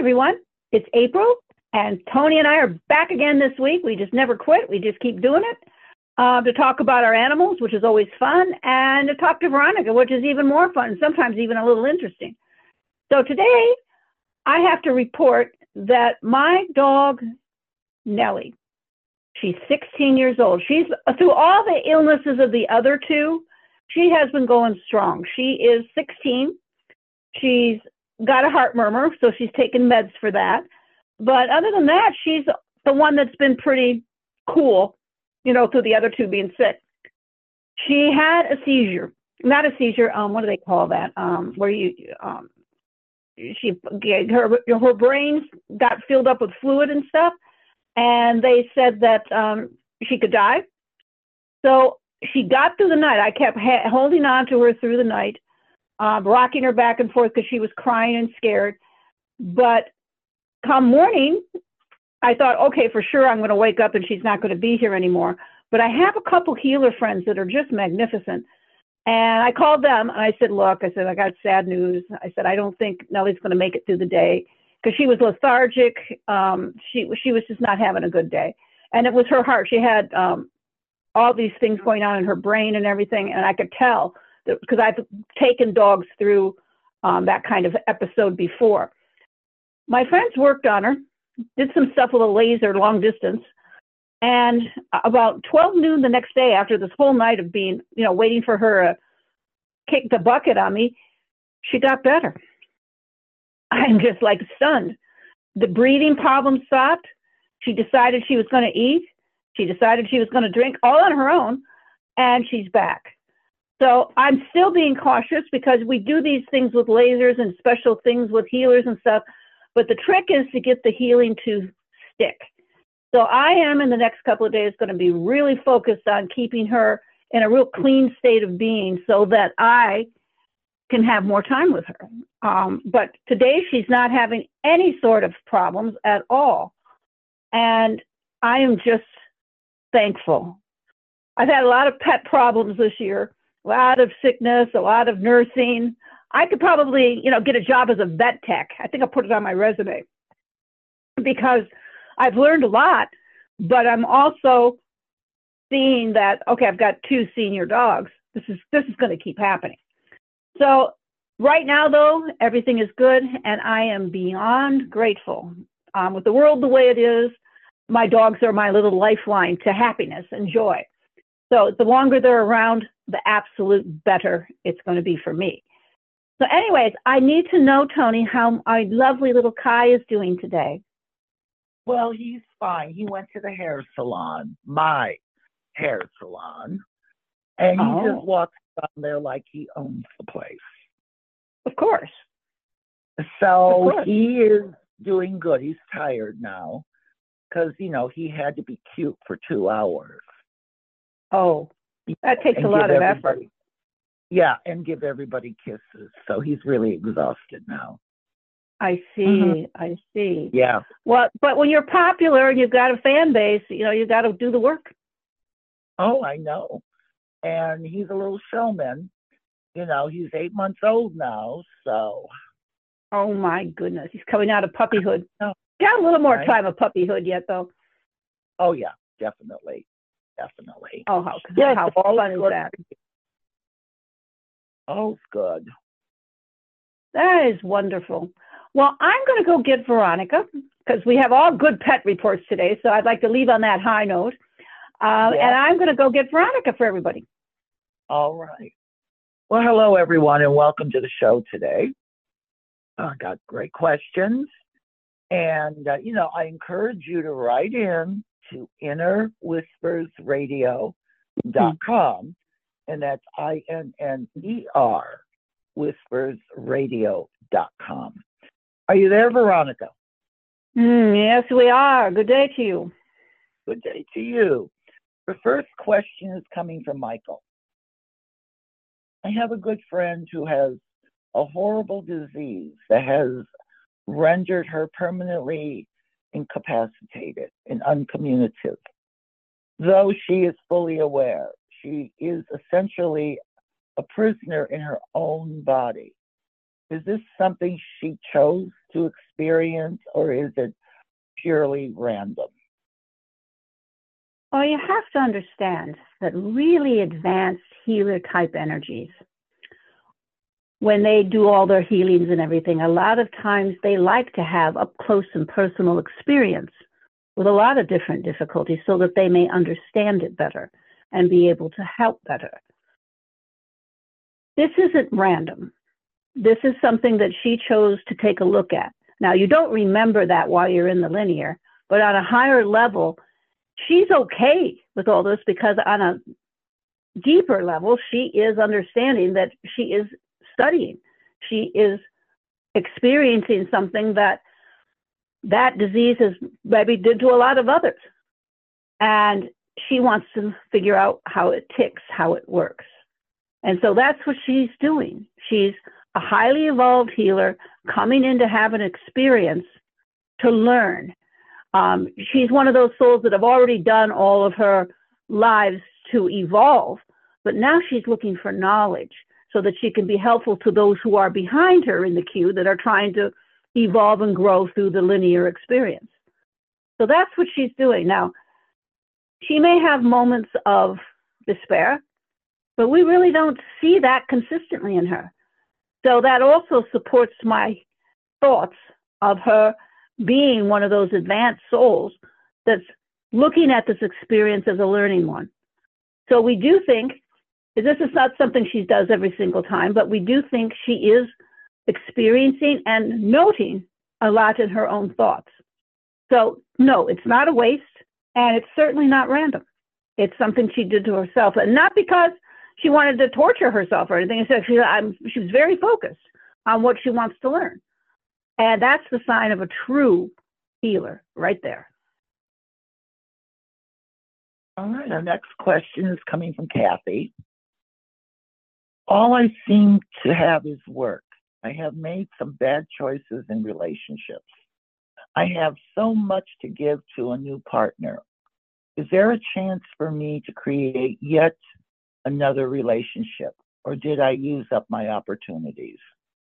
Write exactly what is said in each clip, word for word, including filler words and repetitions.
everyone. It's April, and Tony and I are back again this week. We just never quit. We just keep doing it uh, to talk about our animals, which is always fun, and to talk to Veronica, which is even more fun, sometimes even a little interesting. So today, I have to report that my dog, Nellie, she's sixteen years old. She's, through all the illnesses of the other two, she has been going strong. She is sixteen. She's got a heart murmur, so she's taken meds for that. But other than that, she's the one that's been pretty cool, you know, through the other two being sick. She had a seizure, not a seizure, um, what do they call that? Um, where you, um, she, her, her brain got filled up with fluid and stuff, and they said that um, she could die. So she got through the night. I kept ha- holding on to her through the night. Um, rocking her back and forth because she was crying and scared. But come morning, I thought, okay, for sure I'm going to wake up and she's not going to be here anymore. But I have a couple healer friends that are just magnificent. And I called them and I said, look, I said, I got sad news. I said, I don't think Nellie's going to make it through the day because she was lethargic. Um, she, she was just not having a good day. And it was her heart. She had um, all these things going on in her brain and everything. And I could tell, because I've taken dogs through um, that kind of episode before. My friends worked on her, did some stuff with a laser long distance, and about twelve noon the next day, after this whole night of being, you know, waiting for her to kick the bucket on me, she got better. I'm just like stunned. The breathing problem stopped. She decided she was going to eat. She decided she was going to drink all on her own, and she's back. So I'm still being cautious because we do these things with lasers and special things with healers and stuff, but the trick is to get the healing to stick. So I am in the next couple of days going to be really focused on keeping her in a real clean state of being so that I can have more time with her. Um, but today she's not having any sort of problems at all. And I am just thankful. I've had a lot of pet problems this year. A lot of sickness, a lot of nursing. I could probably, you know, get a job as a vet tech. I think I'll put it on my resume because I've learned a lot, but I'm also seeing that, okay, I've got two senior dogs. This is, this is going to keep happening. So right now, though, everything is good, and I am beyond grateful. Um, with the world the way it is, my dogs are my little lifeline to happiness and joy. So the longer they're around, the absolute better it's going to be for me. So anyways, I need to know, Tony, how my lovely little Kai is doing today. Well, he's fine. He went to the hair salon, my hair salon, and he Oh. just walks down there like he owns the place. Of course. So Of course. he is doing good. He's tired now because, you know, he had to be cute for two hours. Oh, that takes and a lot of effort. Yeah, and give everybody kisses. So he's really exhausted now. I see. Mhm. I see. Yeah. Well, but when you're popular and you've got a fan base, you know, you got to do the work. Oh, I know. And he's a little showman. You know, he's eight months old now, so. Oh, my goodness. He's coming out of puppyhood. No. Got a little more Right. time of puppyhood yet, though. Oh, yeah, definitely. Definitely. Oh, how, Yes, how all fun is good. that? Oh, good. That is wonderful. Well, I'm going to go get Veronica because we have all good pet reports today. So I'd like to leave on that high note. Uh, Yeah. And I'm going to go get Veronica for everybody. All right. Well, hello, everyone, and welcome to the show today. I got great questions. And, uh, you know, I encourage you to write in to inner whispers radio dot com, and that's I N N E R, whispers radio dot com. Are you there, Veronica? Mm, yes, we are. Good day to you. Good day to you. The first question is coming from Michael. I have a good friend who has a horrible disease that has rendered her permanently incapacitated and uncommunicative. Though she is fully aware, she is essentially a prisoner in her own body. Is this something she chose to experience, or is it purely random? Well, you have to understand that really advanced healer type energies, when they do all their healings and everything, a lot of times they like to have up close and personal experience with a lot of different difficulties so that they may understand it better and be able to help better. This isn't random. This is something that she chose to take a look at. Now, you don't remember that while you're in the linear, but on a higher level, she's okay with all this because on a deeper level, she is understanding that she is studying. She is experiencing something that that disease has maybe did to a lot of others. And she wants to figure out how it ticks, how it works. And so that's what she's doing. She's a highly evolved healer coming in to have an experience to learn. Um, she's one of those souls that have already done all of her lives to evolve, but now she's looking for knowledge so that she can be helpful to those who are behind her in the queue that are trying to evolve and grow through the linear experience. So that's what she's doing. Now, she may have moments of despair, but we really don't see that consistently in her. So that also supports my thoughts of her being one of those advanced souls that's looking at this experience as a learning one. So we do think, this is not something she does every single time, but we do think she is experiencing and noting a lot in her own thoughts. So no, it's not a waste, and it's certainly not random. It's something she did to herself, and not because she wanted to torture herself or anything. So she, I'm, she was very focused on what she wants to learn. And that's the sign of a true healer right there. All right, our next question is coming from Kathy. All I seem to have is work. I have made some bad choices in relationships. I have so much to give to a new partner. Is there a chance for me to create yet another relationship, or did I use up my opportunities?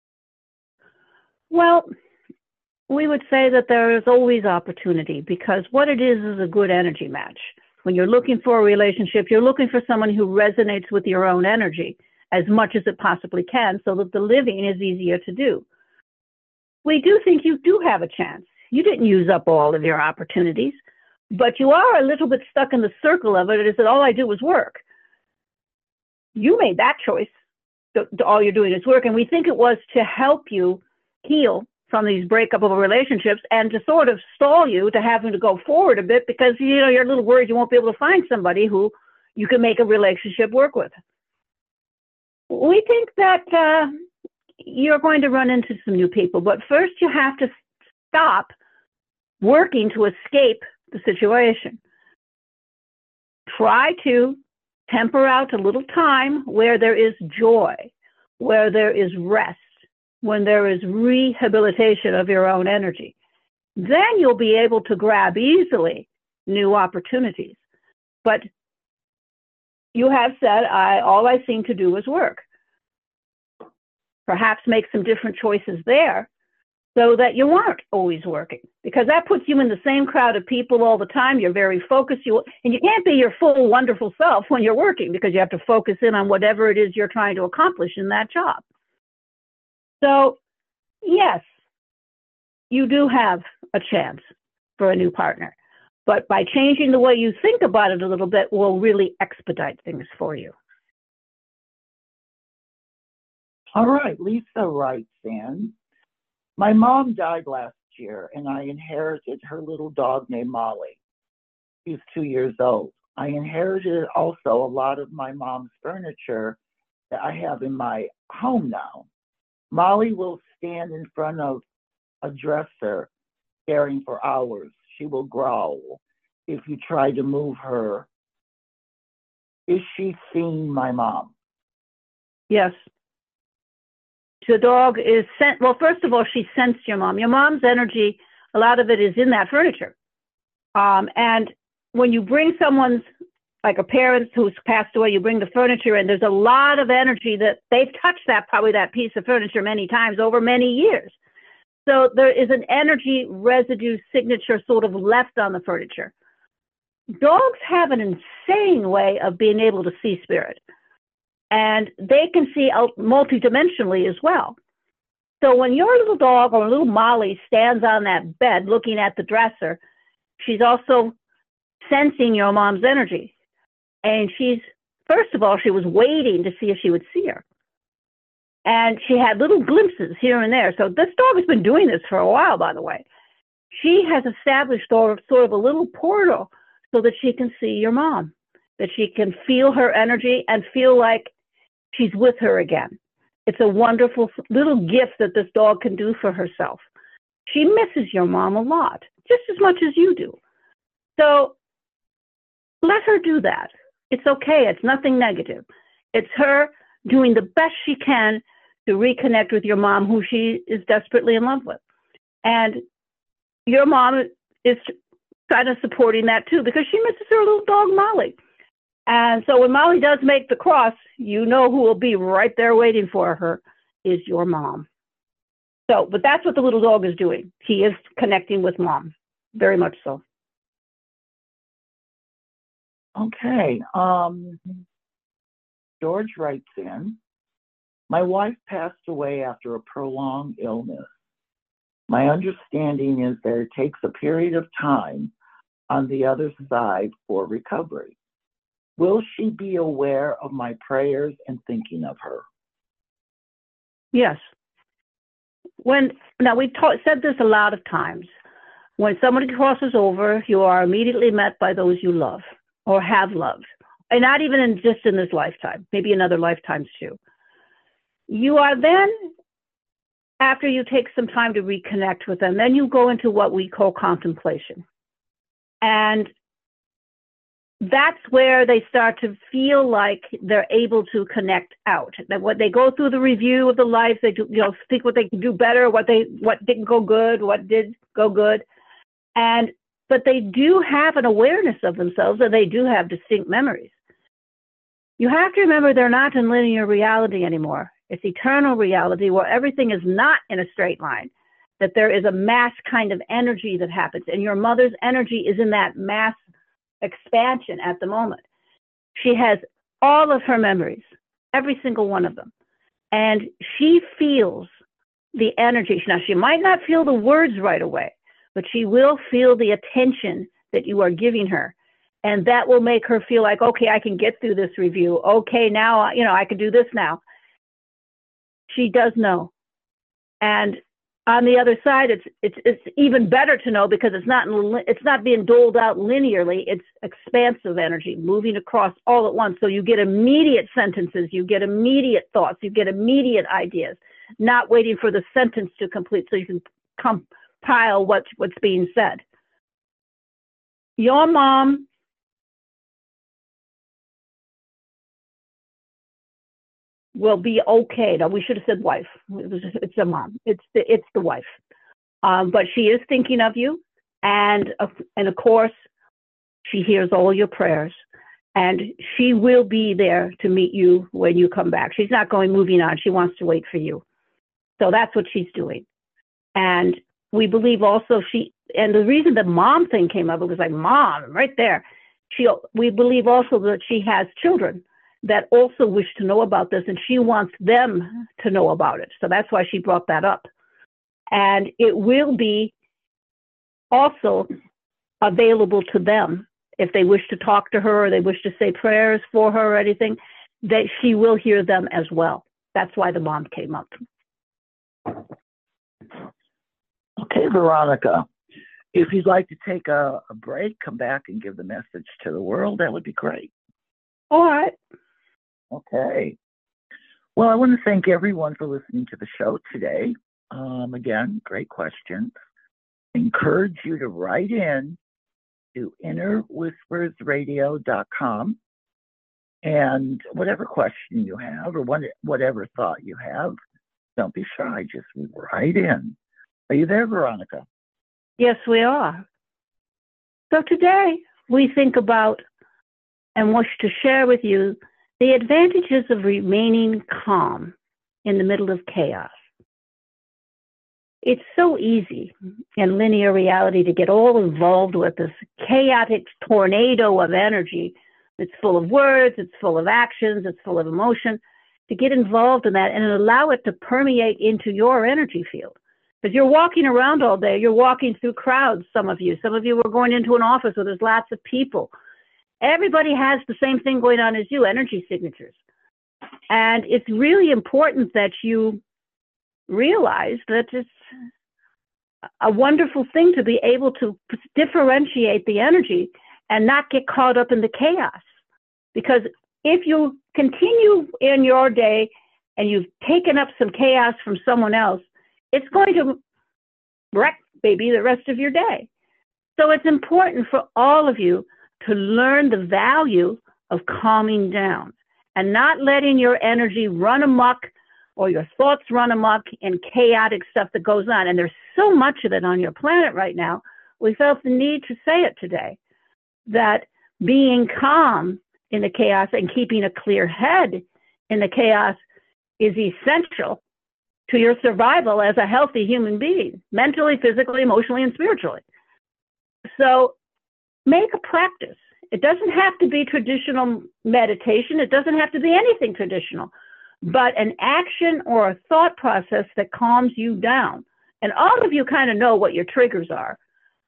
Well, we would say that there is always opportunity, because what it is is a good energy match. When you're looking for a relationship, you're looking for someone who resonates with your own energy as much as it possibly can, so that the living is easier to do. We do think you do have a chance. You didn't use up all of your opportunities, but you are a little bit stuck in the circle of it. It is that all I do is work. You made that choice. All you're doing is work. And we think it was to help you heal from these breakup of relationships and to sort of stall you to having to go forward a bit, because, you know, you're a little worried you won't be able to find somebody who you can make a relationship work with. We think that uh, you're going to run into some new people, but first you have to stop working to escape the situation. Try to temper out a little time where there is joy, where there is rest, when there is rehabilitation of your own energy. Then you'll be able to grab easily new opportunities. But you have said, I, all I seem to do is work. Perhaps make some different choices there so that you aren't always working, because that puts you in the same crowd of people all the time. You're very focused, you, and you can't be your full, wonderful self when you're working, because you have to focus in on whatever it is you're trying to accomplish in that job. So, yes, you do have a chance for a new partner, but by changing the way you think about it a little bit will really expedite things for you. All right, Lisa writes in, my mom died last year and I inherited her little dog named Molly. She's two years old. I inherited also a lot of my mom's furniture that I have in my home now. Molly will stand in front of a dresser staring for hours. She will growl if you try to move her. Is she seeing my mom? Yes. The dog is sent, well, first of all, she sensed your mom. Your mom's energy, a lot of it is in that furniture. Um, and when you bring someone's like a parent who's passed away, you bring the furniture in, there's a lot of energy that they've touched that, probably that piece of furniture many times over many years. So there is an energy residue signature sort of left on the furniture. Dogs have an insane way of being able to see spirit, and they can see out multidimensionally as well. So when your little dog or little Molly stands on that bed looking at the dresser, she's also sensing your mom's energy. And she's, first of all, she was waiting to see if she would see her. And she had little glimpses here and there. So this dog has been doing this for a while, by the way. She has established sort of a little portal so that she can see your mom, that she can feel her energy and feel like she's with her again. It's a wonderful little gift that this dog can do for herself. She misses your mom a lot, just as much as you do. So let her do that. It's okay. It's nothing negative. It's her doing the best she can to reconnect with your mom, who she is desperately in love with. And your mom is kind of supporting that too, because she misses her little dog, Molly. And so when Molly does make the cross, you know who will be right there waiting for her is your mom. So, but that's what the little dog is doing. He is connecting with mom, very much so. Okay. Um, George writes in, my wife passed away after a prolonged illness. My understanding is that it takes a period of time on the other side for recovery. Will she be aware of my prayers and thinking of her? Yes. When now we've ta- said this a lot of times. When somebody crosses over, you are immediately met by those you love or have loved, and not even in just in this lifetime, maybe in other lifetimes too. You are then, after you take some time to reconnect with them, then you go into what we call contemplation. And that's where they start to feel like they're able to connect out. That what they go through the review of the life, they do, you know, think what they can do better, what they what didn't go good, what did go good, and but they do have an awareness of themselves, and they do have distinct memories. You have to remember they're not in linear reality anymore. It's eternal reality where everything is not in a straight line, that there is a mass kind of energy that happens, and your mother's energy is in that mass expansion at the moment. She has all of her memories, every single one of them, and she feels the energy. Now, she might not feel the words right away, but she will feel the attention that you are giving her. And that will make her feel like, okay, I can get through this review. Okay, now, you know, I can do this now. She does know. And on the other side, it's it's it's even better to know, because it's not it's not being doled out linearly. It's expansive energy moving across all at once. So you get immediate sentences, you get immediate thoughts, you get immediate ideas, not waiting for the sentence to complete so you can compile what, what's being said. Your mom will be okay. Now, we should have said wife. It's a mom. It's the, it's the wife. Um, but she is thinking of you. And, uh, and of course, she hears all your prayers. And she will be there to meet you when you come back. She's not going moving on. She wants to wait for you. So that's what she's doing. And we believe also she, and the reason the mom thing came up, it was like, mom, right there. She, we believe also that she has children that also wish to know about this, and she wants them to know about it. So that's why she brought that up. And it will be also available to them if they wish to talk to her or they wish to say prayers for her or anything, that she will hear them as well. That's why the mom came up. Okay, Veronica, if you'd like to take a, a break, come back and give the message to the world, that would be great. All right. Okay. Well, I want to thank everyone for listening to the show today. Um, again, great questions. I encourage you to write in to inner whispers radio dot com, and whatever question you have or what, whatever thought you have, don't be shy, just write in. Are you there, Veronica? Yes, we are. So today we think about and wish to share with you the advantages of remaining calm in the middle of chaos. It's so easy in linear reality to get all involved with this chaotic tornado of energy. It's full of words, it's full of actions, it's full of emotion, to get involved in that and allow it to permeate into your energy field. Because you're walking around all day, you're walking through crowds, some of you. Some of you are going into an office where there's lots of people. Everybody has the same thing going on as you, energy signatures. And it's really important that you realize that it's a wonderful thing to be able to differentiate the energy and not get caught up in the chaos. Because if you continue in your day and you've taken up some chaos from someone else, it's going to wreck maybe the rest of your day. So it's important for all of you to learn the value of calming down and not letting your energy run amok or your thoughts run amok in chaotic stuff that goes on. And there's so much of it on your planet right now. We felt the need to say it today, that being calm in the chaos and keeping a clear head in the chaos is essential to your survival as a healthy human being, mentally, physically, emotionally, and spiritually. So make a practice. It doesn't have to be traditional meditation. It doesn't have to be anything traditional, but an action or a thought process that calms you down. And all of you kind of know what your triggers are.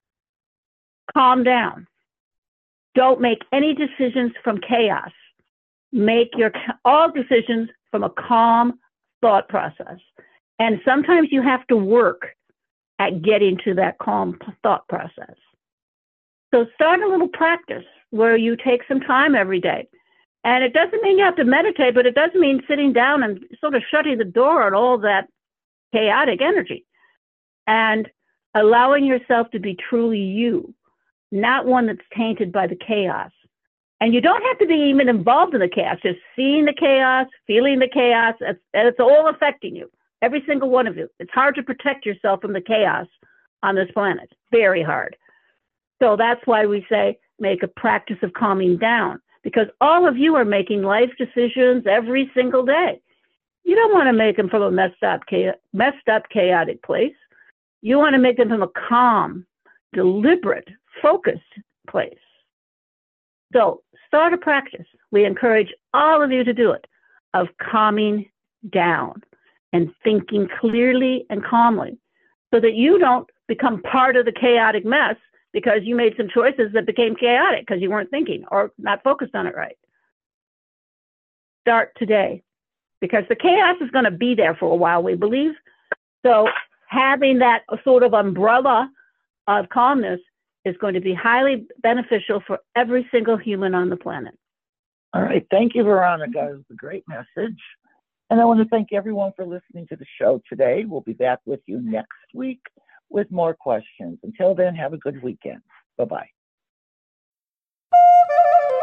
Calm down. Don't make any decisions from chaos. Make your all decisions from a calm thought process. And sometimes you have to work at getting to that calm thought process. So start a little practice where you take some time every day. And it doesn't mean you have to meditate, but it does mean sitting down and sort of shutting the door on all that chaotic energy and allowing yourself to be truly you, not one that's tainted by the chaos. And you don't have to be even involved in the chaos, just seeing the chaos, feeling the chaos, and it's all affecting you, every single one of you. It's hard to protect yourself from the chaos on this planet, very hard. So that's why we say make a practice of calming down, because all of you are making life decisions every single day. You don't want to make them from a messed up, messed up, chaotic place. You want to make them from a calm, deliberate, focused place. So start a practice. We encourage all of you to do it, of calming down and thinking clearly and calmly so that you don't become part of the chaotic mess because you made some choices that became chaotic because you weren't thinking or not focused on it right. Start today, because the chaos is going to be there for a while, we believe. So having that sort of umbrella of calmness is going to be highly beneficial for every single human on the planet. All right. Thank you, Veronica. It was a great message. And I want to thank everyone for listening to the show today. We'll be back with you next week with more questions. Until then, have a good weekend. Bye-bye.